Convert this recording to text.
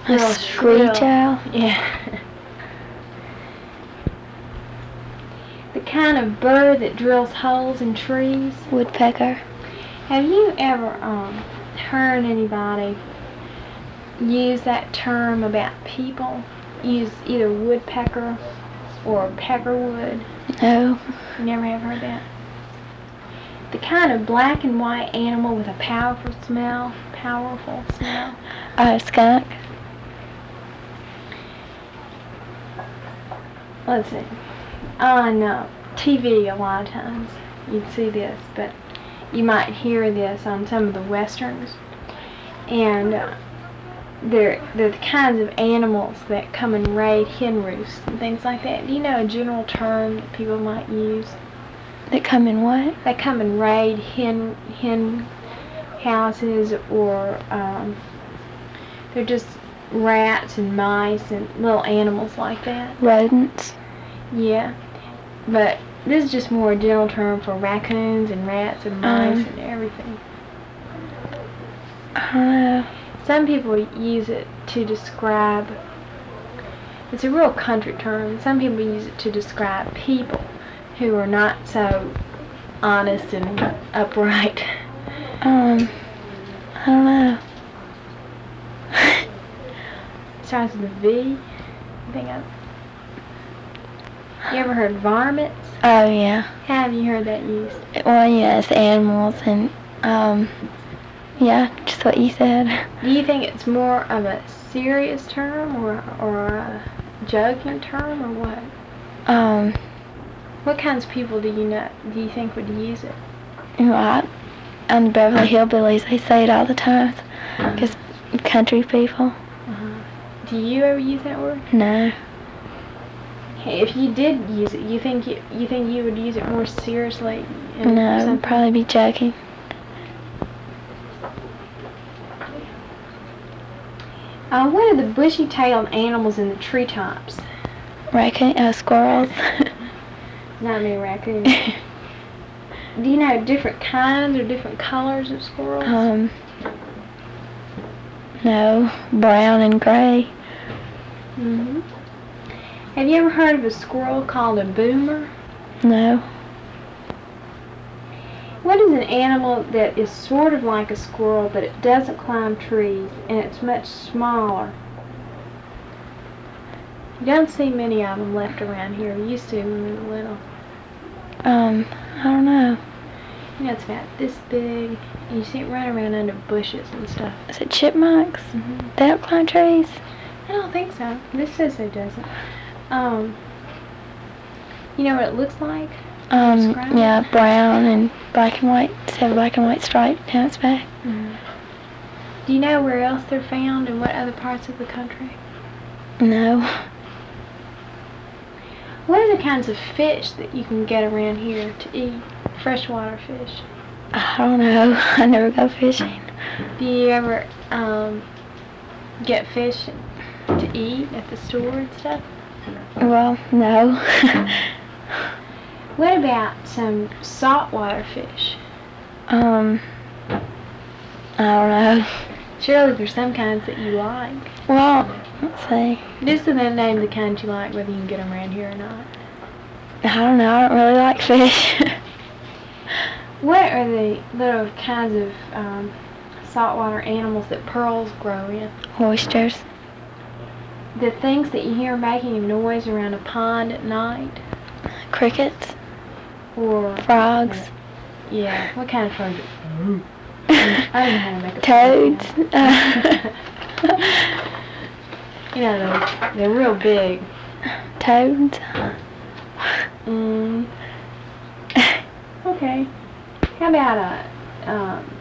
A real screech owl? Yeah. The kind of bird that drills holes in trees. Woodpecker. Have you ever heard anybody use that term about people? Use either woodpecker or peckerwood? No. You never have heard that? The kind of black and white animal with a powerful smell. Skunk. Let's see. On TV a lot of times you'd see this, but you might hear this on some of the westerns. And they're the kinds of animals that come and raid hen roosts and things like that. Do you know a general term that people might use? That come in what? They come and raid hen houses, or they're just rats and mice and little animals like that. Rodents. Yeah, but this is just more a general term for raccoons and rats and mice and everything. I don't know. Some people use it to describe, it's a real country term, some people use it to describe people who are not so honest and upright. I don't know. Starts with a V. You ever heard varmints? Oh, yeah. How have you heard that used? Well, yeah, it's animals and, yeah, just what you said. Do you think it's more of a serious term or a joking term or what? What kinds of people do you think would use it? Right. On the Beverly Hillbillies, they say it all the time. Because country people. Do you ever use that word? No. Hey, if you did use it, you think you would use it more seriously? No, I'd probably be joking. What are the bushy-tailed animals in the treetops? Squirrels. Not many raccoons. Do you know different kinds or different colors of squirrels? No, brown and gray. Have you ever heard of a squirrel called a boomer? No. What is an animal that is sort of like a squirrel, but it doesn't climb trees, and it's much smaller? You don't see many of them left around here. We used to when we were little. I don't know. You know, it's about this big, and you see it run around under bushes and stuff. Is it chipmunks? They don't climb trees? I don't think so. This says it doesn't. You know what it looks like? Yeah, brown and black and white. It's have a black and white stripe down its back. Do you know where else they're found and what other parts of the country? No. What are the kinds of fish that you can get around here to eat? Freshwater fish. I don't know. I never go fishing. Do you ever get fish to eat at the store and stuff? Well, no. What about some saltwater fish? I don't know. Surely there's some kinds that you like. Well, let's see. Just name the kinds you like, whether you can get them around here or not. I don't know. I don't really like fish. What are the little kinds of saltwater animals that pearls grow in? Oysters. The things that you hear making a noise around a pond at night? Crickets. Or frogs. Yeah. What kind of frogs? I don't know how to make a toads. You know, they're real big. Toads. Okay. How about